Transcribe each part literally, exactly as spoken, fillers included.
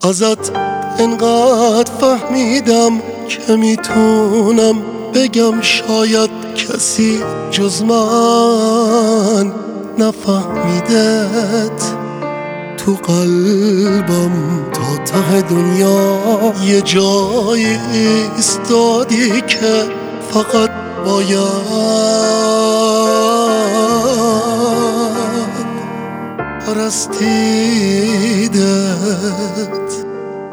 ازت انقدر فهمیدم که میتونم بگم شاید کسی جز من نفهمیدت. تو قلبم تا ته دنیا یه جایی ایستادی که فقط باید پرستیدت.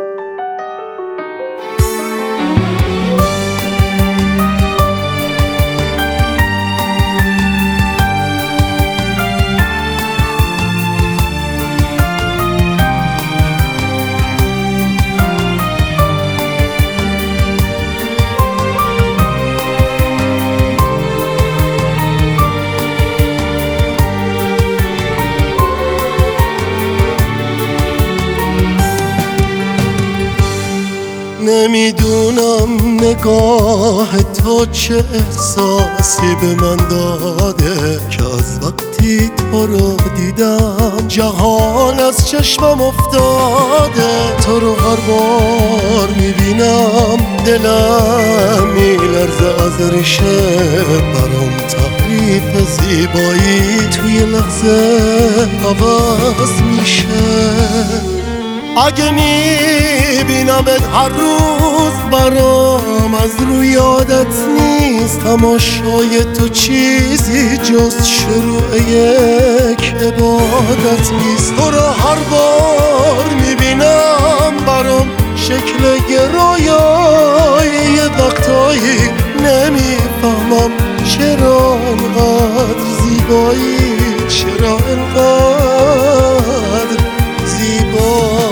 نمیدونم نگاه تو چه احساسی به من داده که از وقتی تو رو دیدم جهان از چشمم افتاده. تو رو هر بار میبینم دلم میلرزه از ریشه، برام تعریف زیبایی توی لحظه عوض میشه. اگه میبینمت هر روز برام از روی یادت نیست، تماشای تو چیزی جز شروع یک عبادت نیست. تو رو هر بار میبینم برام شکل یه رویایی، یه وقتایی نمیفهمم چرا انقدر زیبایی، چرا انقدر زیبایی.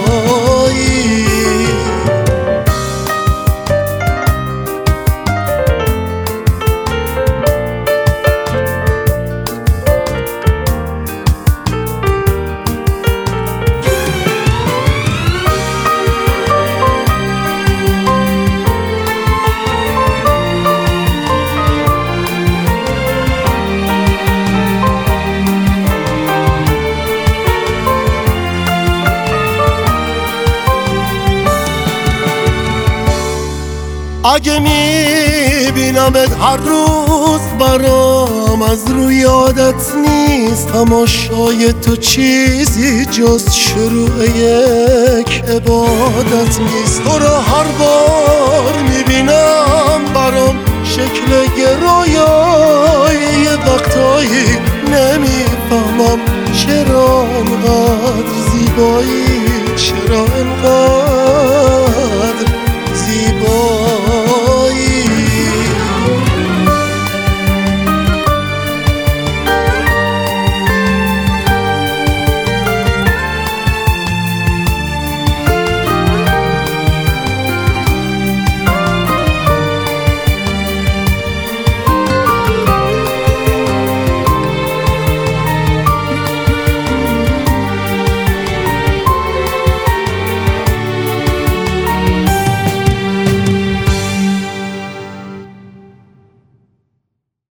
اگه میبینمت هر روز برام از روی یادت نیست، تماشای تو چیزی جز شروع یک عبادت نیست. تو رو هر بار میبینم برام شکل یه رویایی، یه وقتایی نمیفهمم چرا انقدر زیبایی، چرا انقدر